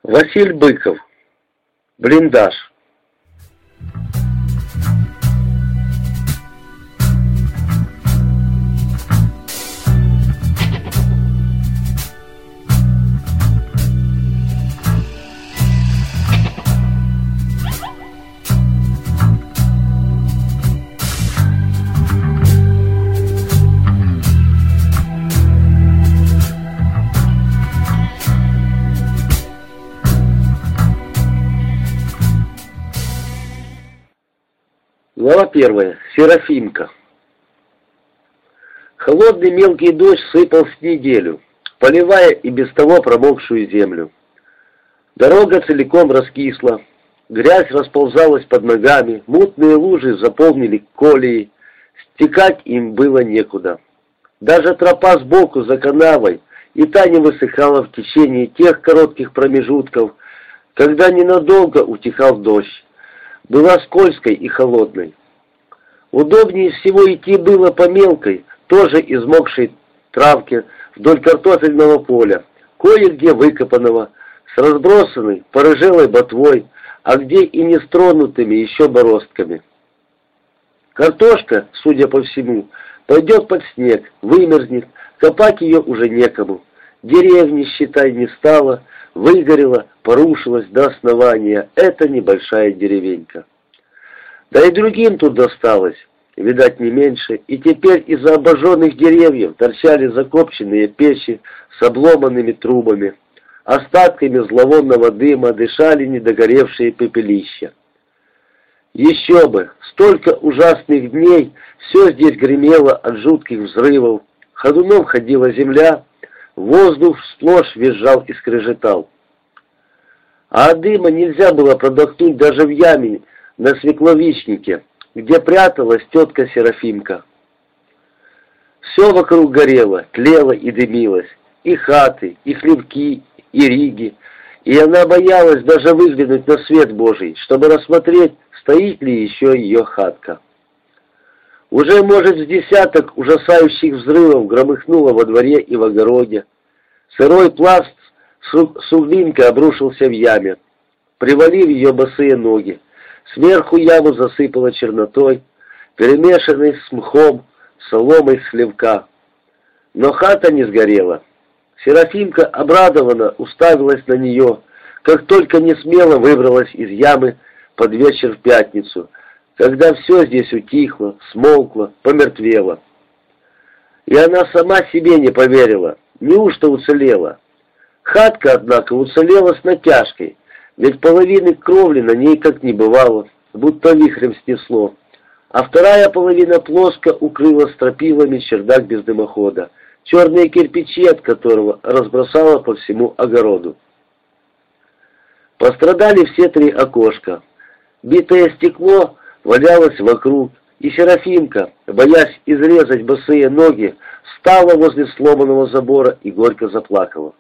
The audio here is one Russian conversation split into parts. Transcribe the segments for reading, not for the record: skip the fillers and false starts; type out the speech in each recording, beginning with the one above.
Василь Быков. Блиндаж. Глава 1. Серафимка. Холодный мелкий дождь сыпал с неделю, поливая и без того промокшую землю. Дорога целиком раскисла, грязь расползалась под ногами, мутные лужи заполнили колеи, стекать им было некуда. Даже тропа сбоку за канавой и та не высыхала в течение тех коротких промежутков, когда ненадолго утихал дождь. Была скользкой и холодной. Удобнее всего идти было по мелкой, тоже измокшей травке вдоль картофельного поля, кое-где выкопанного, с разбросанной порыжелой ботвой, а где и не стронутыми еще бороздками. Картошка, судя по всему, пойдет под снег, вымерзнет, копать ее уже некому. Деревни, считай, не стало, выгорела, порушилась до основания. Это небольшая деревенька. Да и другим тут досталось, видать, не меньше, и теперь из-за обожженных деревьев торчали закопченные печи с обломанными трубами. Остатками зловонного дыма дышали недогоревшие пепелища. Еще бы, столько ужасных дней, все здесь гремело от жутких взрывов, ходуном ходила земля, воздух сплошь визжал и скрежетал. А от дыма нельзя было продохнуть даже в яме на свекловичнике, где пряталась тетка Серафимка. Все вокруг горело, тлело и дымилось, и хаты, и хлебки, и риги, и она боялась даже выглянуть на свет Божий, чтобы рассмотреть, стоит ли еще ее хатка. Уже, может, с десяток ужасающих взрывов громыхнуло во дворе и в огороде. Сырой пласт суглинка обрушился в яме, привалив ее босые ноги. Сверху яму засыпало чернотой, перемешанной с мхом, соломой с хлевка. Но хата не сгорела. Серафимка обрадованно уставилась на нее, как только не смело выбралась из ямы под вечер в пятницу, когда все здесь утихло, смолкло, помертвело. И она сама себе не поверила, неужто уцелела. Хатка, однако, уцелела с натяжкой, ведь половины кровли на ней как не бывало, будто вихрем снесло, а вторая половина плоско укрыла стропилами чердак без дымохода, черные кирпичи от которого разбросало по всему огороду. Пострадали все три окошка. Битое стекло валялось вокруг, и Серафимка, боясь изрезать босые ноги, встала возле сломанного забора и горько заплакала.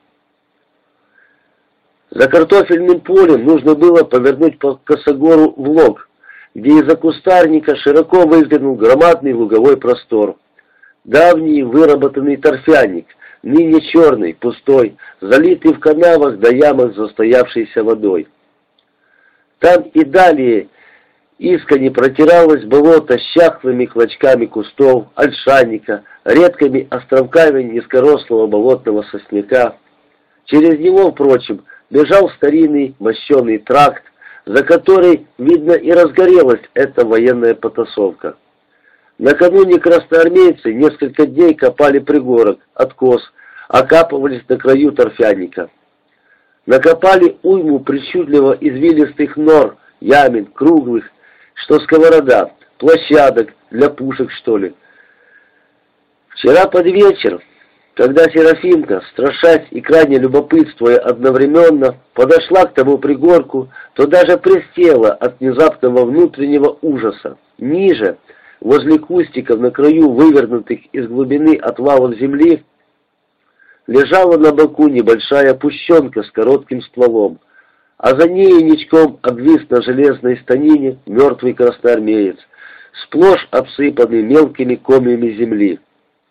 За картофельным полем нужно было повернуть по косогору в лог, где из-за кустарника широко выглянул громадный луговой простор. Давний выработанный торфяник, ныне черный, пустой, залитый в канавах да ямах застоявшейся водой. Там и далее искони протиралось болото с чахлыми клочками кустов, ольшанника, редкими островками низкорослого болотного сосняка. Через него, впрочем, бежал старинный мощеный тракт, за который, видно, и разгорелась эта военная потасовка. Накануне красноармейцы несколько дней копали пригорок, откос, окапывались на краю торфяника. Накопали уйму причудливо извилистых нор, ямин, круглых, что сковорода, площадок для пушек, что ли. Вчера под вечер, когда Серафимка, страшась и крайне любопытствуя одновременно, подошла к тому пригорку, то даже присела от внезапного внутреннего ужаса. Ниже, возле кустиков на краю вывернутых из глубины отвалов земли, лежала на боку небольшая пущенка с коротким стволом, а за ней ничком обвис на железной станине мертвый красноармеец, сплошь обсыпанный мелкими комьями земли.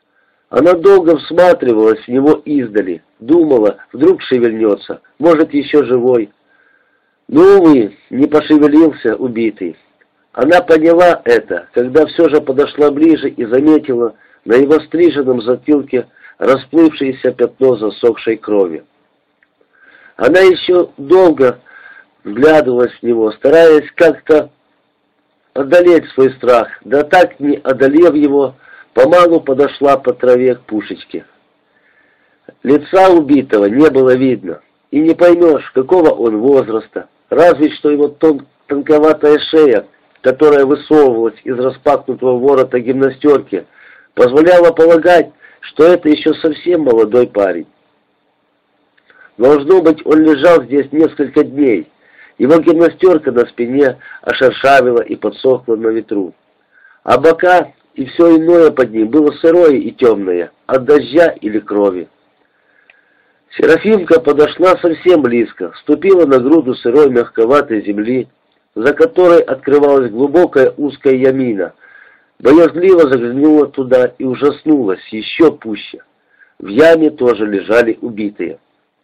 Она долго всматривалась в него издали, думала, вдруг шевельнется, может, еще живой. Но, увы, не пошевелился убитый. Она поняла это, когда все же подошла ближе и заметила на его стриженном затылке расплывшееся пятно засохшей крови. Она еще долго вглядывалась в него, стараясь как-то одолеть свой страх, да так не одолев его, помалу подошла по траве к пушечке. Лица убитого не было видно, и не поймешь, какого он возраста, разве что его тонковатая шея, которая высовывалась из распахнутого ворота гимнастерки, позволяла полагать, что это еще совсем молодой парень. Должно быть, он лежал здесь несколько дней. Его гимнастерка на спине ошершавила и подсохла на ветру. А бока и все иное под ним было сырое и темное, от дождя или крови. Серафимка подошла совсем близко, ступила на груду сырой мягковатой земли, за которой открывалась глубокая узкая ямина, боязливо заглянула туда и ужаснулась еще пуще. В яме тоже лежали убитые.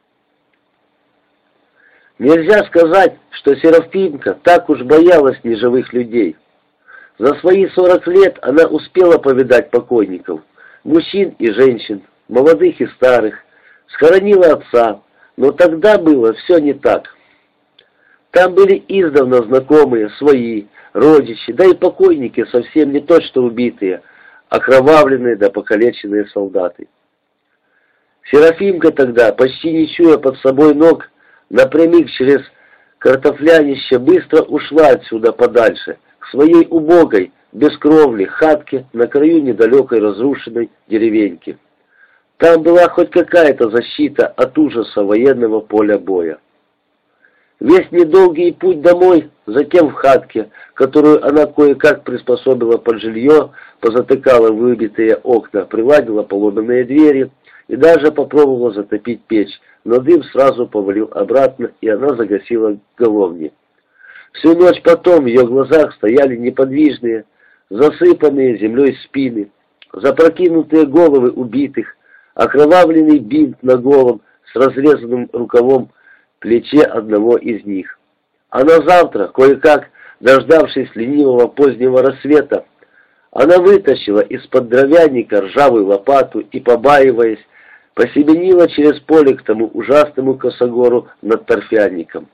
Нельзя сказать, что Серафимка так уж боялась неживых людей. За свои 40 лет она успела повидать покойников, мужчин и женщин, молодых и старых, схоронила отца, но тогда было все не так. Там были издавна знакомые, свои, родичи, да и покойники совсем не то что убитые, окровавленные да покалеченные солдаты. Серафимка тогда, почти не чуя под собой ног, напрямик через картофлянище быстро ушла отсюда подальше, к своей убогой, без кровли, хатке на краю недалекой разрушенной деревеньки. Там была хоть какая-то защита от ужаса военного поля боя. Весь недолгий путь домой, затем в хатке, которую она кое-как приспособила под жилье, позатыкала выбитые окна, приладила поломанные двери и даже попробовала затопить печь, но дым сразу повалил обратно, и она загасила головни. Всю ночь потом в ее глазах стояли неподвижные, засыпанные землей спины, запрокинутые головы убитых, окровавленный бинт на голом с разрезанным рукавом плече одного из них. А на завтра, кое-как, дождавшись ленивого позднего рассвета, она вытащила из-под дровяника ржавую лопату и, побаиваясь, посеменила через поле к тому ужасному косогору над торфяником.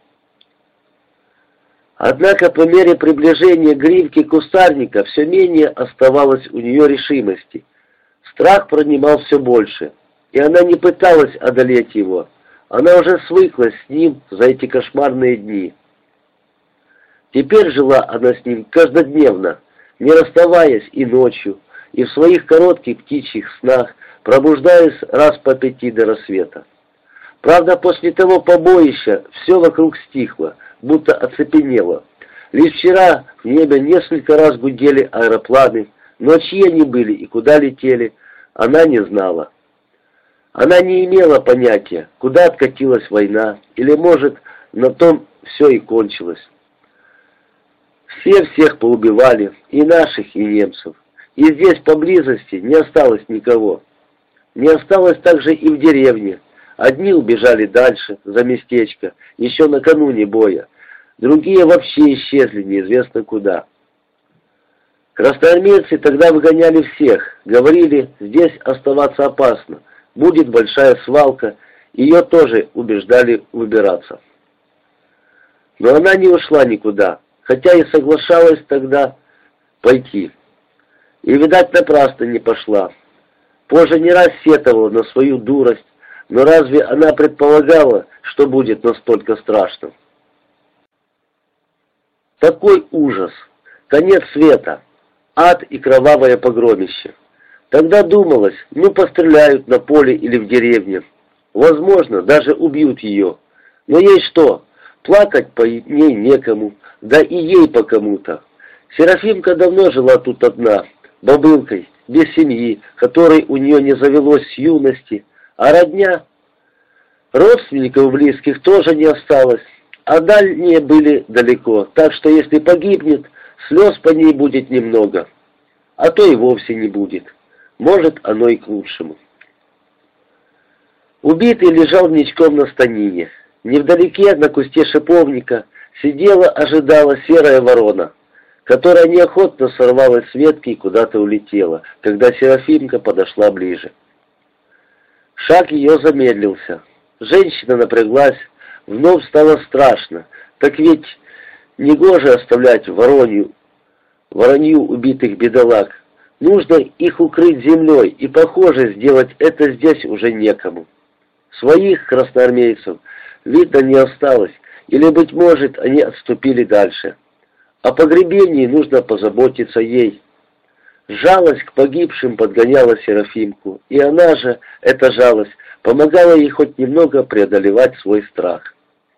Однако по мере приближения гривки кустарника все менее оставалось у нее решимости. Страх пронимал все больше, и она не пыталась одолеть его. Она уже свыклась с ним за эти кошмарные дни. Теперь жила она с ним каждодневно, не расставаясь и ночью, и в своих коротких птичьих снах, пробуждаясь раз по 5 до рассвета. Правда, после того побоища все вокруг стихло, будто оцепенело. Лишь вчера в небе несколько раз гудели аэропланы, но чьи они были и куда летели, она не знала. Она не имела понятия, куда откатилась война, или, может, на том все и кончилось. Все всех поубивали, и наших, и немцев. И здесь поблизости не осталось никого. Не осталось также и в деревне. Одни убежали дальше, за местечко, еще накануне боя. Другие вообще исчезли неизвестно куда. Красноармейцы тогда выгоняли всех, говорили, здесь оставаться опасно. Будет большая свалка, ее тоже убеждали выбираться. Но она не ушла никуда, хотя и соглашалась тогда пойти. И, видать, напрасно не пошла. Позже не раз сетовала на свою дурость, но разве она предполагала, что будет настолько страшно? Такой ужас, конец света, ад и кровавое погромище. Тогда думалось, ну постреляют на поле или в деревне. Возможно, даже убьют ее. Но ей что? Плакать по ней некому, да и ей по кому-то. Серафимка давно жила тут одна, бабылкой, без семьи, которой у нее не завелось с юности, а родня. Родственников близких тоже не осталось, а дальние были далеко, так что если погибнет, слез по ней будет немного, а то и вовсе не будет. Может, оно и к лучшему. Убитый лежал ничком на станине. Невдалеке, на кусте шиповника, сидела, ожидала серая ворона, которая неохотно сорвалась с ветки и куда-то улетела, когда Серафимка подошла ближе. Шаг ее замедлился. Женщина напряглась, вновь стало страшно. Так ведь негоже оставлять воронью убитых бедолаг. Нужно их укрыть землей, и, похоже, сделать это здесь уже некому. Своих красноармейцев, видно, не осталось, или, быть может, они отступили дальше. О погребении нужно позаботиться ей. Жалость к погибшим подгоняла Серафимку, и она же, эта жалость, помогала ей хоть немного преодолевать свой страх.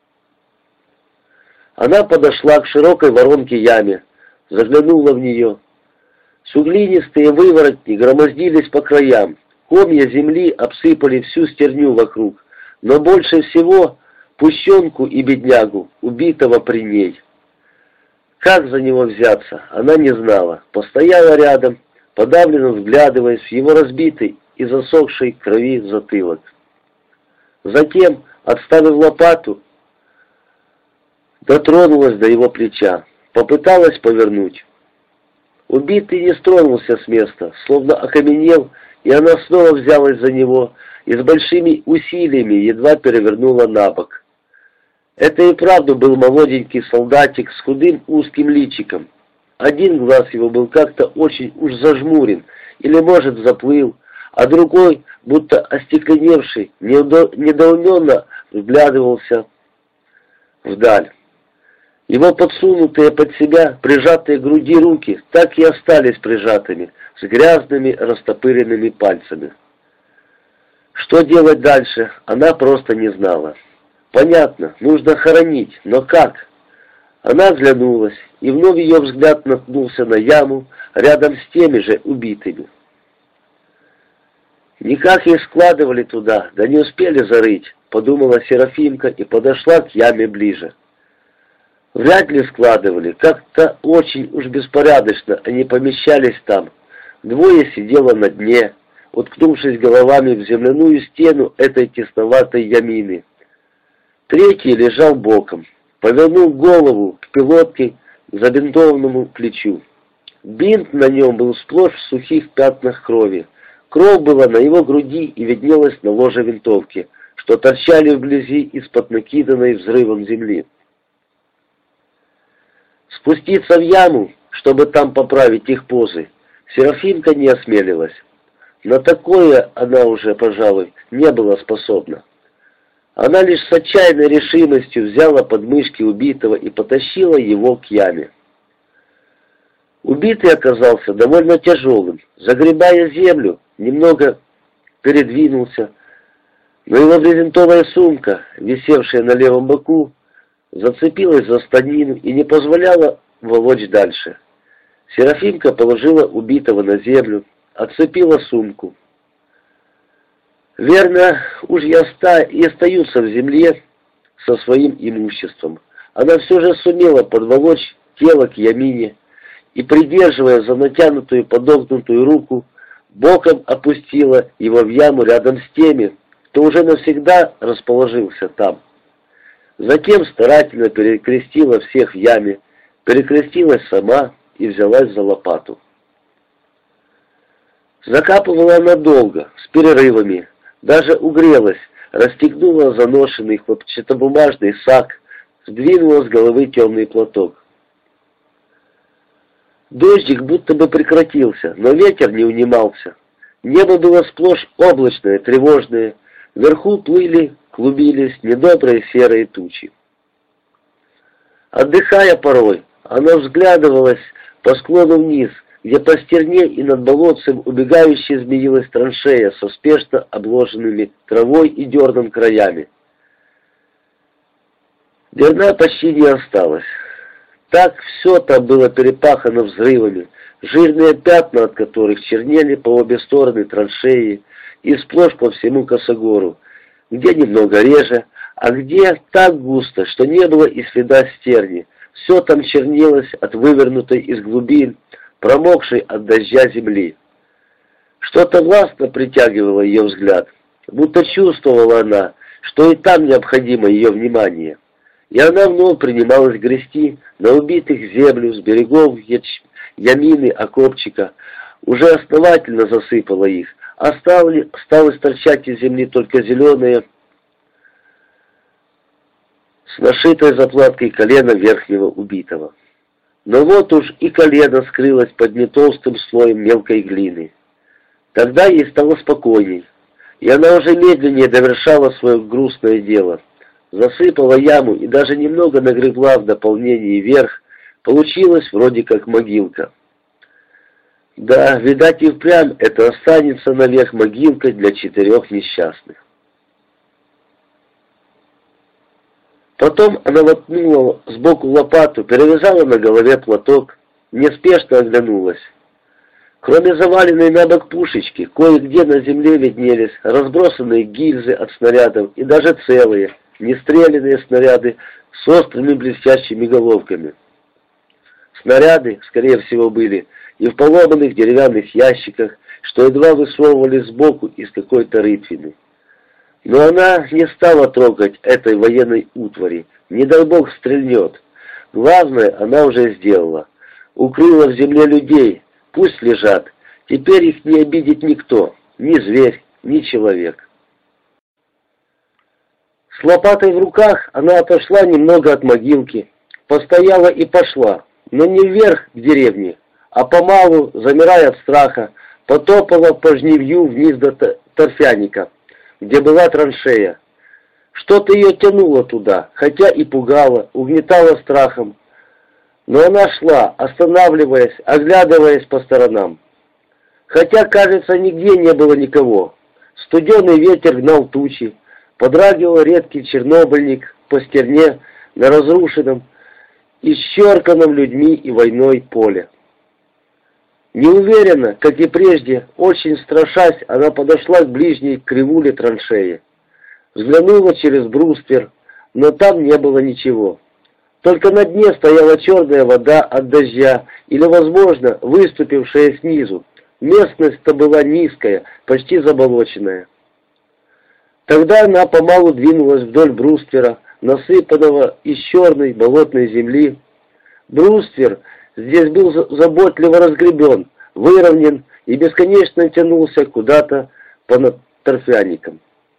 Она подошла к широкой воронке-яме, заглянула в нее. Суглинистые выворотни громоздились по краям, комья земли обсыпали всю стерню вокруг, но больше всего пущенку и беднягу, убитого при ней. Как за него взяться, она не знала, постояла рядом, подавленно вглядываясь в его разбитый и засохший крови затылок. Затем, отставив лопату, дотронулась до его плеча, попыталась повернуть. Убитый не стронулся с места, словно окаменел, и она снова взялась за него и с большими усилиями едва перевернула на бок. Это и правда был молоденький солдатик с худым узким личиком. Один глаз его был как-то очень уж зажмурен, или, может, заплыл, а другой, будто остекленевший, недоуменно вглядывался вдаль. Его подсунутые под себя, прижатые к груди руки, так и остались прижатыми, с грязными растопыренными пальцами. Что делать дальше, она просто не знала. Понятно, нужно хоронить, но как? Она оглянулась, и вновь ее взгляд наткнулся на яму рядом с теми же убитыми. Никак их складывали туда, да не успели зарыть, подумала Серафимка и подошла к яме ближе. Вряд ли складывали, как-то очень уж беспорядочно они помещались там. Двое сидело на дне, уткнувшись головами в земляную стену этой тесноватой ямины. Третий лежал боком, повернул голову к пилотке, к забинтованному плечу. Бинт на нем был сплошь в сухих пятнах крови. Кровь была на его груди и виднелась на ложе винтовки, что торчали вблизи из-под накиданной взрывом земли. Спуститься в яму, чтобы там поправить их позы, Серафимка не осмелилась. На такое она уже, пожалуй, не была способна. Она лишь с отчаянной решимостью взяла подмышки убитого и потащила его к яме. Убитый оказался довольно тяжелым. Загребая землю, немного передвинулся, но его брезентовая сумка, висевшая на левом боку, зацепилась за станину и не позволяла волочь дальше. Серафимка положила убитого на землю, отцепила сумку. Верно, уж и остаются в земле со своим имуществом. Она все же сумела подволочь тело к ямине и, придерживая за натянутую подогнутую руку, боком опустила его в яму рядом с теми, кто уже навсегда расположился там. Затем старательно перекрестила всех в яме, перекрестилась сама и взялась за лопату. Закапывала она долго, с перерывами, даже угрелась, расстегнула заношенный хлопчатобумажный сак, сдвинула с головы темный платок. Дождик будто бы прекратился, но ветер не унимался. Небо было сплошь облачное, тревожное, вверху плыли, клубились недобрые серые тучи. Отдыхая порой, она взглядывалась по склону вниз, где по стерне и над болотцем убегающей змеилась траншея со спешно обложенными травой и дерном краями. Дерна почти не осталось. Так все там было перепахано взрывами, жирные пятна от которых чернели по обе стороны траншеи и сплошь по всему косогору, где немного реже, а где так густо, что не было и следа стерни. Все там чернелось от вывернутой из глубин, промокшей от дождя земли. Что-то властно притягивало ее взгляд, будто чувствовала она, что и там необходимо ее внимание. И она вновь принималась грести на убитых землю с берегов ямины окопчика, уже основательно засыпала их, осталось торчать из земли только зеленое, с нашитой заплаткой колено верхнего убитого. Но вот уж и колено скрылось под нетолстым слоем мелкой глины. Тогда ей стало спокойней, и она уже медленнее довершала свое грустное дело. Засыпала яму и даже немного нагребла в дополнении вверх, получилось вроде как могилка. Да, видать и впрямь это останется навек могилкой для 4 несчастных. Потом она воткнула сбоку лопату, перевязала на голове платок, неспешно оглянулась. Кроме заваленной на бок пушечки, кое-где на земле виднелись разбросанные гильзы от снарядов и даже целые, нестрелянные снаряды с острыми блестящими головками. Снаряды, скорее всего, были и в поломанных деревянных ящиках, что едва высовывались сбоку из какой-то рытвины. Но она не стала трогать этой военной утвари, не дай бог стрельнет. Главное она уже сделала. Укрыла в земле людей, пусть лежат, теперь их не обидит никто, ни зверь, ни человек. С лопатой в руках она отошла немного от могилки, постояла и пошла, но не вверх к деревне, а помалу, замирая от страха, потопала по жнивью вниз до торфяника, где была траншея. Что-то ее тянуло туда, хотя и пугало, угнетало страхом. Но она шла, останавливаясь, оглядываясь по сторонам. Хотя, кажется, нигде не было никого. Студеный ветер гнал тучи, подрагивал редкий чернобыльник по стерне на разрушенном, исчерканном людьми и войной поле. Неуверенно, как и прежде, очень страшась, она подошла к ближней кривуле траншеи. Взглянула через бруствер, но там не было ничего. Только на дне стояла черная вода от дождя или, возможно, выступившая снизу. Местность-то была низкая, почти заболоченная. Тогда она помалу двинулась вдоль бруствера, насыпанного из черной болотной земли. Бруствер здесь был заботливо разгребен, выровнен и бесконечно тянулся куда-то по торфяникам.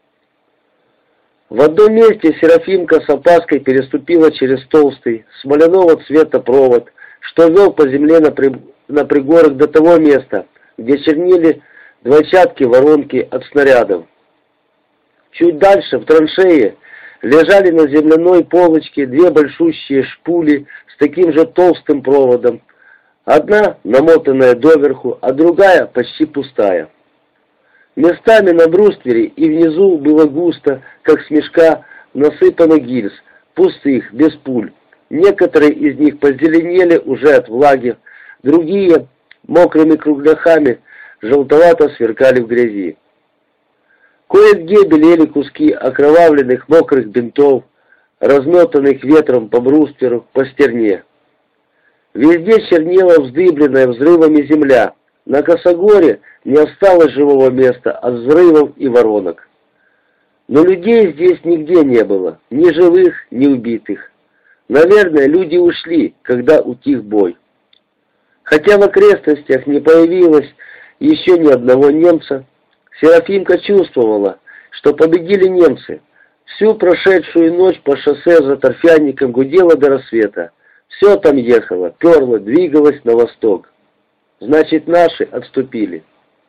В одном месте Серафимка с опаской переступила через толстый, смоляного цвета провод, что вел по земле на пригорок до того места, где чернили двойчатки воронки от снарядов. Чуть дальше, в траншее, лежали на земляной полочке 2 большущие шпули с таким же толстым проводом. Одна намотанная доверху, а другая почти пустая. Местами на бруствере и внизу было густо, как с мешка, насыпано гильз, пустых, без пуль. Некоторые из них позеленели уже от влаги, другие мокрыми кругляхами желтовато сверкали в грязи. Кое-где белели куски окровавленных мокрых бинтов, разметанных ветром по брустверу, по стерне. Везде чернела вздыбленная взрывами земля. На косогоре не осталось живого места от взрывов и воронок. Но людей здесь нигде не было, ни живых, ни убитых. Наверное, люди ушли, когда утих бой. Хотя в окрестностях не появилось еще ни одного немца, Серафимка чувствовала, что победили немцы. Всю прошедшую ночь по шоссе за торфяником гудело до рассвета. Все там ехало, перло, двигалось на восток. Значит, наши отступили.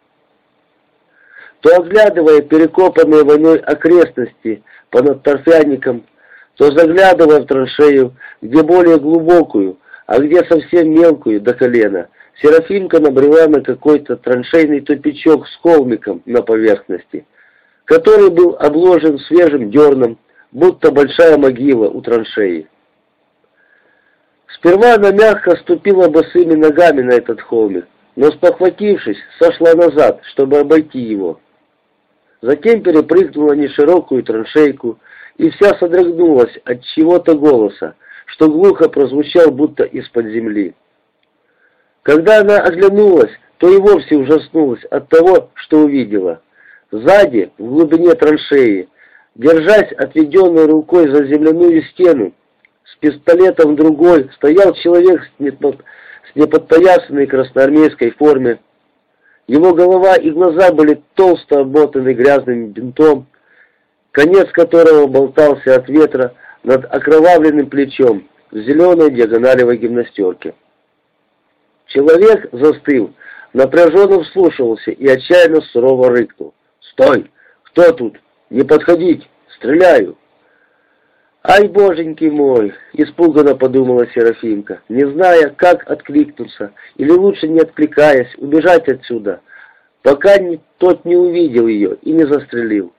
То оглядывая перекопанные войной окрестности понад торфяником, то заглядывая в траншею, где более глубокую, а где совсем мелкую до колена, Серафимка набрела на какой-то траншейный тупичок с холмиком на поверхности, который был обложен свежим дерном, будто большая могила у траншеи. Сперва она мягко ступила босыми ногами на этот холмик, но, спохватившись, сошла назад, чтобы обойти его. Затем перепрыгнула неширокую траншейку и вся содрогнулась от чего-то голоса, что глухо прозвучал будто из-под земли. Когда она оглянулась, то и вовсе ужаснулась от того, что увидела. Сзади, в глубине траншеи, держась отведенной рукой за земляную стену, с пистолетом в другой, стоял человек с неподпоясанной красноармейской форме. Его голова и глаза были толсто обмотаны грязным бинтом, конец которого болтался от ветра над окровавленным плечом в зеленой диагоналевой гимнастерке. Человек, застыв, напряженно вслушивался и отчаянно сурово рыкнул. «Стой! Кто тут? Не подходить! Стреляю!» «Ай, боженьки мой!» — испуганно подумала Серафимка, не зная, как откликнуться, или лучше не откликаясь, убежать отсюда, пока тот не увидел ее и не застрелил.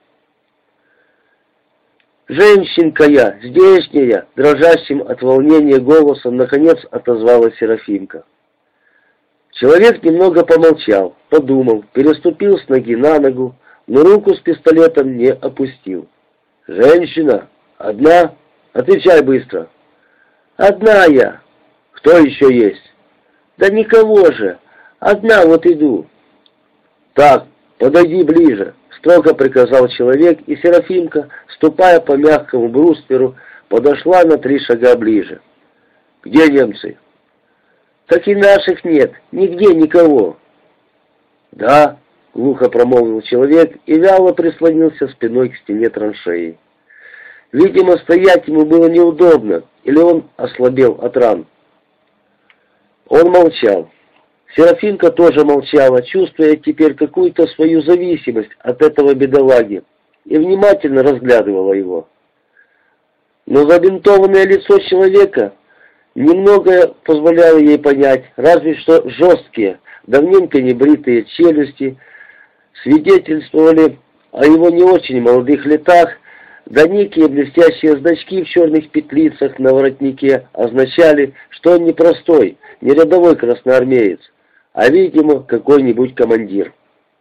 «Женщинка я, здешняя!» — дрожащим от волнения голосом наконец отозвалась Серафимка. Человек немного помолчал, подумал, переступил с ноги на ногу, но руку с пистолетом не опустил. «Женщина? Одна? Отвечай быстро!» «Одна я!» «Кто еще есть?» «Да никого же! Одна вот иду!» «Так, подойди ближе!» — строго приказал человек, и Серафимка, ступая по мягкому брустверу, подошла на 3 шага ближе. «Где немцы?» «Так и наших нет, нигде никого». «Да», — глухо промолвил человек и вяло прислонился спиной к стене траншеи. Видимо, стоять ему было неудобно, или он ослабел от ран. Он молчал. Серафимка тоже молчала, чувствуя теперь какую-то свою зависимость от этого бедолаги, и внимательно разглядывала его. Но забинтованное лицо человека немногое позволяло ей понять, разве что жесткие, давненько небритые челюсти свидетельствовали о его не очень молодых летах, да некие блестящие значки в черных петлицах на воротнике означали, что он не простой, не рядовой красноармеец, а, видимо, какой-нибудь командир.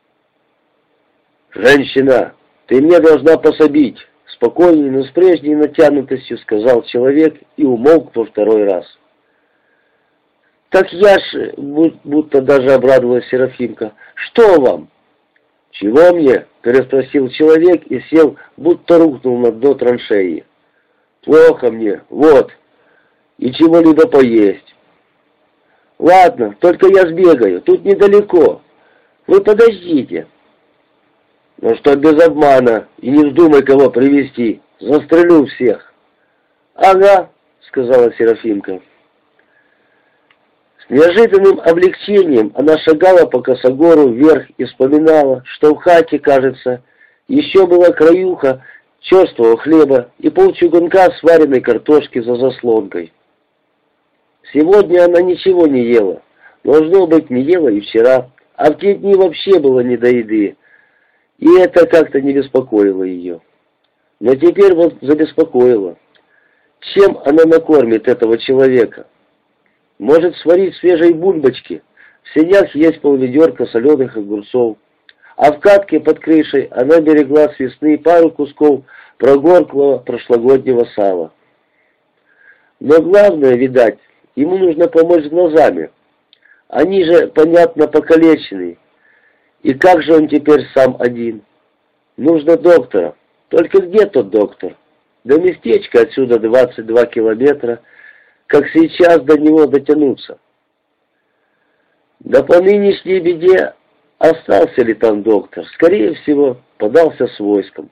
«Женщина, ты мне должна пособить», — спокойно, но с прежней натянутостью сказал человек и умолк во 2-й раз. «Так я ж...» — будто даже обрадовалась Серафимка. «Что вам?» «Чего мне?» — переспросил человек и сел, будто рухнул на дно траншеи. «Плохо мне, вот, и чего-либо поесть». «Ладно, только я сбегаю, тут недалеко. Вы подождите». «Ну что, без обмана, и не вздумай кого привести, застрелю всех». «Ага», — сказала Серафимка. С неожиданным облегчением она шагала по косогору вверх и вспоминала, что в хате, кажется, еще была краюха черствого хлеба и полчугунка сваренной картошки за заслонкой. Сегодня она ничего не ела, должно быть, не ела и вчера, а в те дни вообще было не до еды, и это как-то не беспокоило ее. Но теперь вот забеспокоило. Чем она накормит этого человека? Может, сварить свежей бульбочки? В сенях есть полведерка соленых огурцов, а в катке под крышей она берегла с весны пару кусков прогорклого прошлогоднего сала. Но главное, видать, ему нужно помочь с глазами. Они же, понятно, покалечены. И как же он теперь сам один? Нужно доктора. Только где тот доктор? До местечка отсюда 22 километра. Как сейчас до него дотянуться? Да по нынешней беде остался ли там доктор? Скорее всего, подался с войском.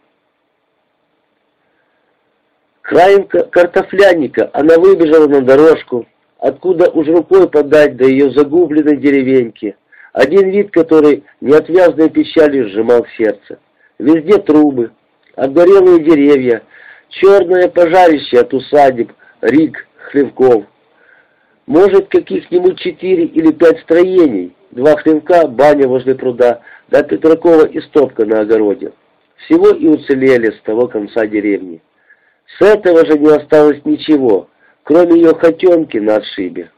Краем картофляника она выбежала на дорожку, откуда уж рукой подать до ее загубленной деревеньки, один вид которой неотвязной печалью сжимал сердце. Везде трубы, обгорелые деревья, черное пожарище от усадеб, риг, хлевков. Может, каких-нибудь 4 или 5 строений, 2 хлевка, баня возле пруда, да Петракова истопка на огороде. Всего и уцелели с того конца деревни. С этого же не осталось ничего, кроме ее хотенки на отшибе.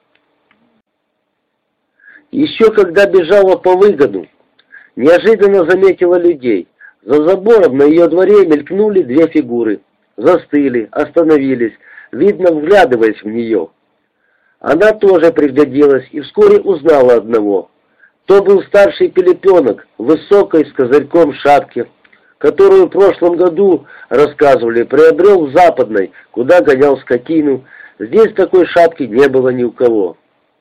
Еще когда бежала по выгону, неожиданно заметила людей. За забором на ее дворе мелькнули 2 фигуры. Застыли, остановились, видно, вглядываясь в нее. Она тоже пригляделась и вскоре узнала одного. То был старший Пилипенок, высокой, с козырьком шапки, которую в прошлом году, рассказывали, приобрел в Западной, куда гонял скотину. Здесь такой шапки не было ни у кого.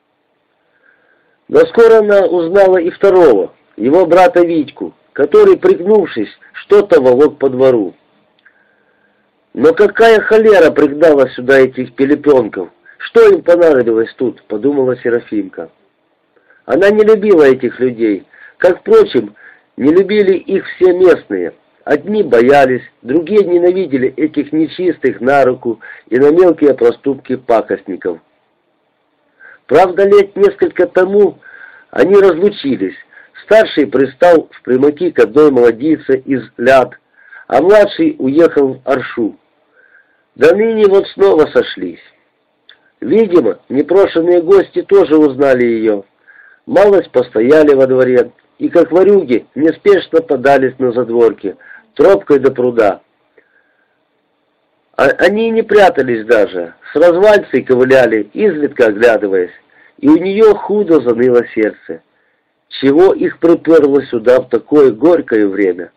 Но скоро она узнала и второго, его брата Витьку, который, пригнувшись, что-то волок по двору. Но какая холера пригнала сюда этих Пилипенков? Что им понадобилось тут, подумала Серафимка. Она не любила этих людей, как, впрочем, не любили их все местные. Одни боялись, другие ненавидели этих нечистых на руку и на мелкие проступки пакостников. Правда, лет несколько тому они разлучились. Старший пристал в Примаки к одной молодице из Ляд, а младший уехал в Аршу. Да ныне вот снова сошлись. Видимо, непрошенные гости тоже узнали ее. Малость постояли во дворе и, как ворюги, неспешно подались на задворки, тропкой до пруда. Они не прятались даже, с развальцей ковыляли, изредка оглядываясь, и у нее худо заныло сердце. Чего их приперло сюда в такое горькое время?